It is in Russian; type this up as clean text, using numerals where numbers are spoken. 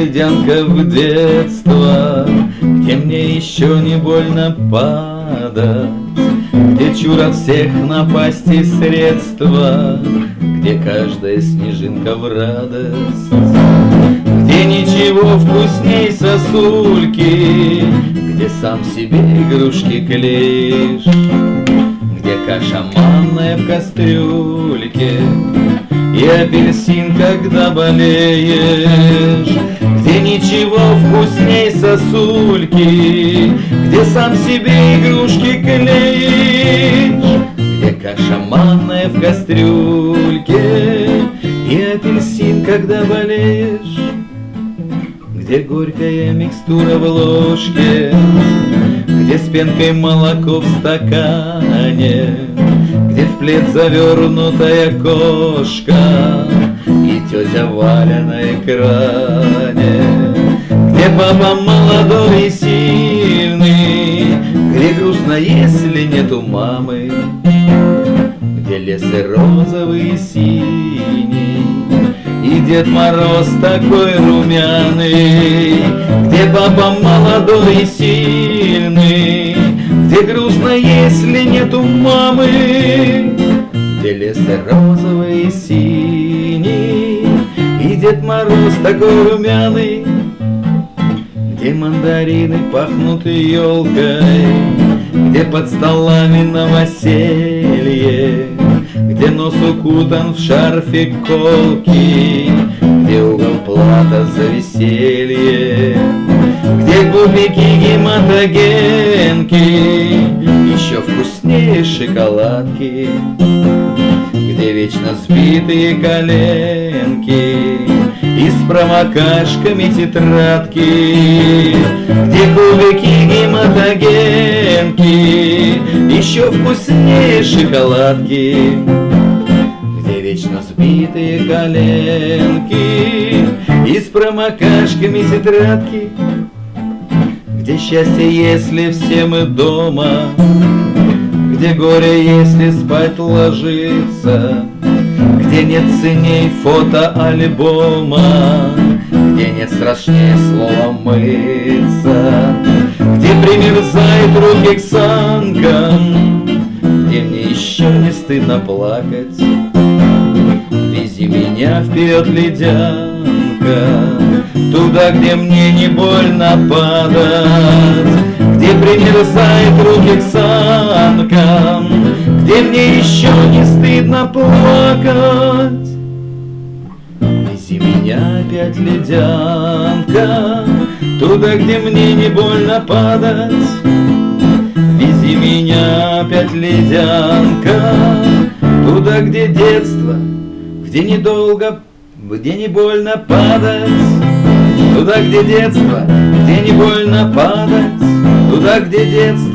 ледянка в детство, где мне еще не больно падать, где чур от всех напасти средства, где каждая снежинка в радость, где ничего вкусней сосульки, где сам себе игрушки клеишь, где каша манная в кастрюльке и апельсин, когда болеешь, где ничего вкусней сосульки, где сам себе игрушки клеишь, где каша манная в кастрюльке и апельсин, когда болеешь, где горькая микстура в ложке, где с пенкой молоко в стакане, где в плед завернутая кошка и тетя Валя на экране, где папа молодой и сильный, где грустно, если нету мамы, где лес и розовый и синий, и Дед Мороз такой румяный, где папа молодой и сильный, где грустно, если нету мамы, где лес розовый и синий, и Дед Мороз такой румяный, где мандарины пахнут елкой, где под столами новоселье, где нос укутан в шарфик колки, где угол плата за веселье, где губики гематогенки еще вкуснее шоколадки, где вечно сбитые коленки и с промокашками тетрадки, где кубики гематогенки еще вкуснее шоколадки, где вечно сбитые коленки и с промокашками тетрадки, где счастье, если все мы дома, где горе, если спать ложиться, где нет ценней фотоальбома, где нет страшнее слова мыться, где примерзают руки к санкам, где мне еще не стыдно плакать. Вези меня вперед, ледянка, туда, где мне не больно падать, где примерзают руки к санкам, где мне еще не стыдно плакать. Вези меня опять, ледянка, туда, где мне не больно падать. Вези меня опять, ледянка, туда, где детство, где недолго, где не больно падать. Туда, где детство, где не больно падать. Туда, где детство,